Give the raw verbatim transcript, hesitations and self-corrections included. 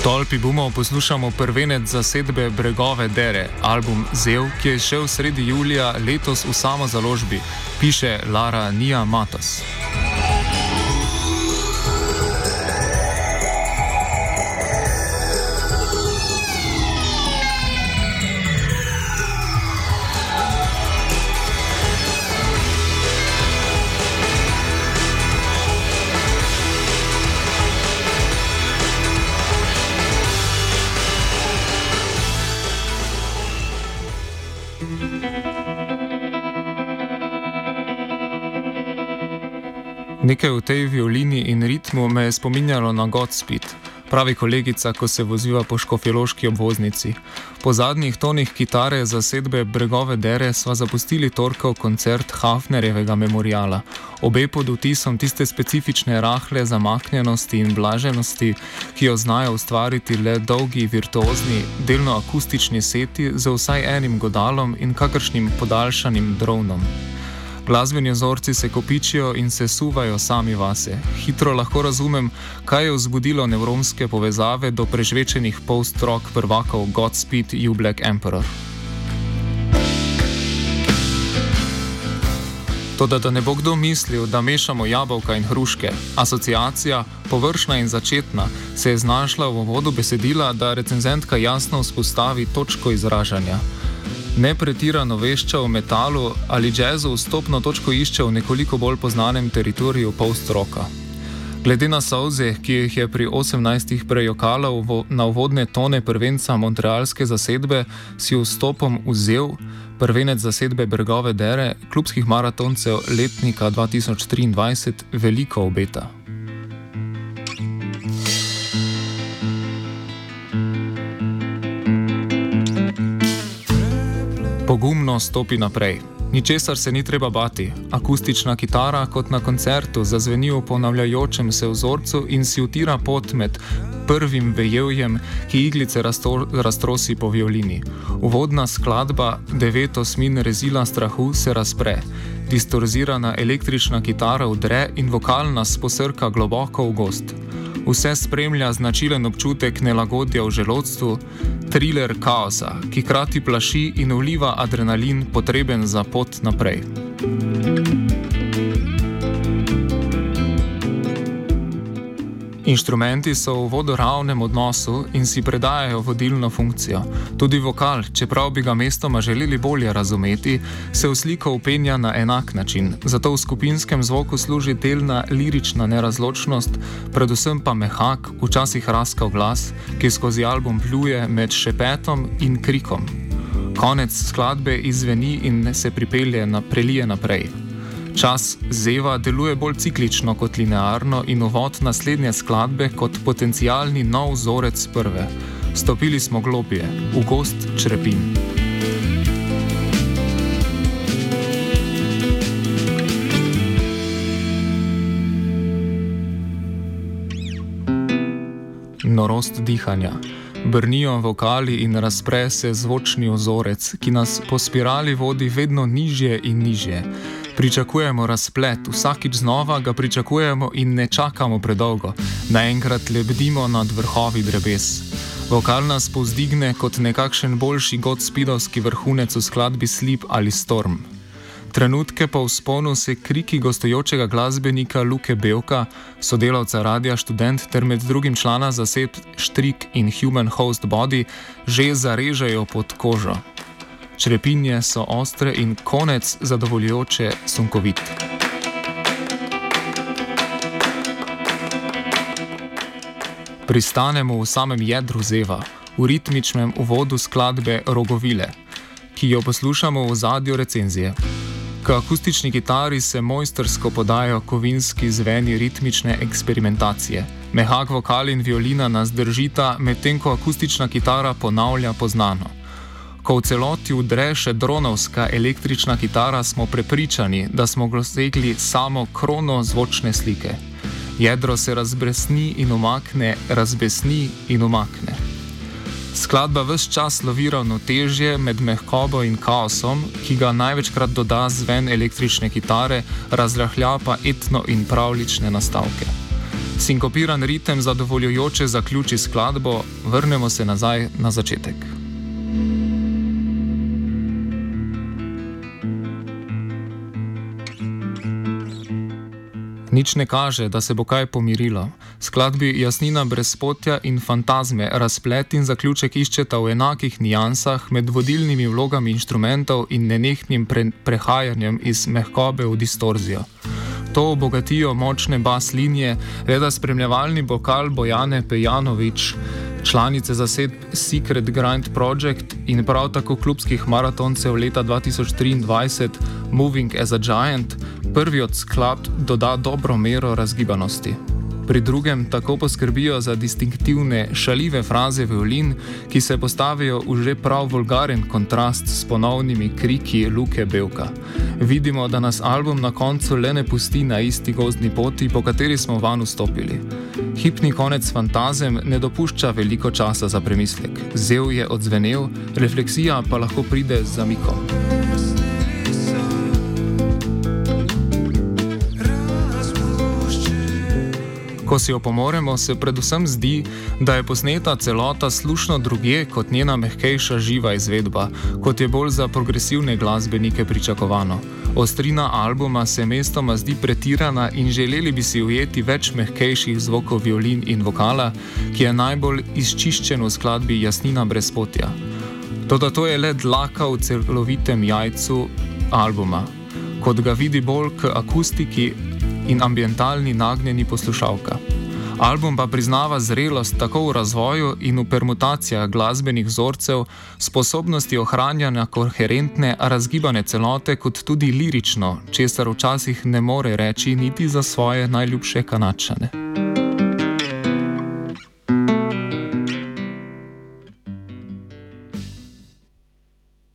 Tolpi bomo poslušamo prvenec zasedbe Bregove dere, album Zev, ki je šel sredi julija letos v samozaložbi, piše Lara Nija Matos. Nekaj v tej violini in ritmu me je spominjalo na Godspeed, pravi kolegica, ko se voziva po škofjeloški obvoznici. Po zadnjih tonih kitare zasedbe Bregove dere sva zapustili torkov koncert Hafnerjevega memoriala, obe pod vtisom tiste specifične rahle zamaknjenosti in blaženosti, ki jo znajo ustvariti le dolgi, virtuozni, delno akustični seti z vsaj enim godalom in kakršnim podaljšanim dronom. Glasbeni vzorci se kopičijo in se suvajo sami vase. Hitro lahko razumem, kaj je vzbudilo nevronske povezave do prežvečenih post-rock prvakov Godspeed You Black Emperor. Toda da ne bo kdo mislil, da mešamo jabolka in hruške, asociacija, površna in začetna, se je znašla v uvodu besedila, da recenzentka jasno vzpostavi točko izražanja. Ne pretirano vešča v metalu ali jazzu vstopno točko išče v nekoliko bolj poznanem teritoriju post-rocka. Glede na solze, ki jih je pri osemnajstih prejokala na uvodne tone prvenca montrealske zasedbe, si vstopom vzel prvenec zasedbe Bregove dere, klubskih maratoncev letnika dva tisoč triindvajset, veliko obeta. Pogumno stopi naprej. Ničesar se ni treba bati. Akustična kitara kot na koncertu zazveni v ponavljajočem se vzorcu in si utira pot med prvim vejevjem, ki iglice rasto, rastrosi po violini. Uvodna skladba Devet osmin rezila strahu se razpre. Distorzirana električna kitara vdre in vokal nas posrka globoko v gozd. Vse spremlja značilen občutek nelagodja v želodstvu, triler kaosa, ki krati plaši in vliva adrenalin, potreben za pot naprej. Inštrumenti so v vodoravnem odnosu in si predajajo vodilno funkcijo. Tudi vokal, čeprav bi ga mestoma želeli bolje razumeti, se v sliko upenja na enak način. Zato v skupinskem zvoku služi delna lirična nerazločnost, predvsem pa mehak, včasih raskav glas, ki skozi album pluje med šepetom in krikom. Konec skladbe izzveni in se pripelje na, prelije naprej. Čas Zeva deluje bolj ciklično kot linearno in uvod naslednje skladbe kot potencialni nov vzorec prve. Stopili smo globje, v gozd črepin. Norost dihanja. Brnijo vokali in razpre se zvočni vzorec, ki nas po spirali vodi vedno nižje in nižje. Pričakujemo razplet, vsakič znova ga pričakujemo in ne čakamo predolgo. Naenkrat lebdimo nad vrhovi drebes. Vokal nas povzdigne kot nekakšen boljši Godspeedovski vrhunec v skladbi Sleep ali Storm. Trenutke po vzponu se kriki gostujočega glasbenika Luke Belka, sodelavca Radia Študent ter med drugim člana zasedb Štrik in Human Host Body, že zarežejo pod kožo. Črepinje so ostre in konec zadovoljujoče sunkovit. Pristanemo v samem jedru Zeva, v ritmičnem uvodu skladbe Rogovile, ki jo poslušamo v zadju recenzije. K akustični kitari se mojstrsko podajo kovinski zveni ritmične eksperimentacije. Mehak vokal in violina nas držita, medtem ko akustična kitara ponavlja poznano. Ko v celoti vdre še dronovska električna kitara, smo prepričani, da smo dosegli samo krono zvočne slike. Jedro se razbresni in umakne, razbesni in umakne. Skladba ves čas lovi ravnotežje med mehkobo in kaosom, ki ga največkrat doda zven električne kitare, razrahlja pa etno in pravlične nastavke. Sinkopiran ritem zadovoljujoče zaključi skladbo, vrnemo se nazaj na začetek. Nič ne kaže, da se bo kaj pomirilo. Skladbi Jasnina brezpotja in Fantazme razplet in zaključek iščeta v enakih nijansah med vodilnimi vlogami inštrumentov in nenehnim pre prehajanjem iz mehkobe v distorzijo. To obogatijo močne bas linije, reda spremljevalni vokal Bojane Pejanović, članice zasedb Secret Grind Project in prav tako klubskih maratoncev leta dva tisoč triindvajset Moving as a Giant, prvi od skladb doda dobro mero razgibanosti. Pri drugem tako poskrbijo za distinktivne, šaljive fraze violin, ki se postavijo v že prav vulgaren kontrast s ponovnimi kriki Luke Belka. Vidimo, da nas album na koncu le ne pusti na isti gozdni poti, po kateri smo vanj vstopili. Hipni konec Fantazem ne dopušča veliko časa za premislek. Zev je odzvenel, refleksija pa lahko pride z zamikom. Ko si jo pomoremo, se predvsem zdi, da je posneta celota slušno drugje kot njena mehkejša živa izvedba, kot je bolj za progresivne glasbenike pričakovano. Ostrina albuma se mestoma zdi pretirana in želeli bi si ujeti več mehkejših zvokov violin in vokala, ki je najbolj izčiščen v skladbi Jasnina brezpotja. Toda to je le dlaka v celovitem jajcu albuma, kot ga vidi bolj k akustiki in ambientalni nagnjeni poslušalka. Album pa priznava zrelost tako v razvoju in v permutacijah glasbenih vzorcev, sposobnosti ohranjanja koherentne, razgibane celote, kot tudi lirično, česar včasih ne more reči niti za svoje najljubše Kanadčane.